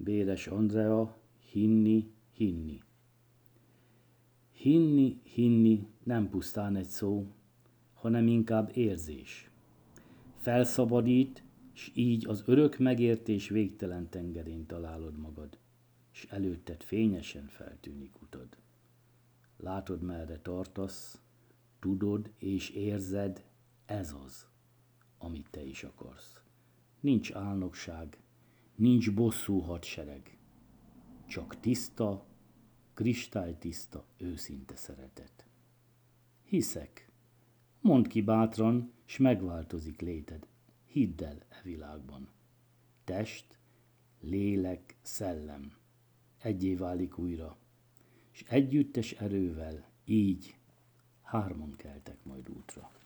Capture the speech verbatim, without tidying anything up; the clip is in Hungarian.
Béres Andrea, hinni, hinni. Hinni, hinni nem pusztán egy szó, hanem inkább érzés. Felszabadít, s így az örök megértés végtelen tengerén találod magad, s előtted fényesen feltűnik utad. Látod, merre tartasz, tudod és érzed, ez az, amit te is akarsz. Nincs álnokság, nincs bosszú hadsereg, csak tiszta, kristálytiszta, őszinte szeretet. Hiszek, mondd ki bátran, s megváltozik léted, hidd el e világban. Test, lélek, szellem egyé válik újra, s együttes erővel így hárman keltek majd útra.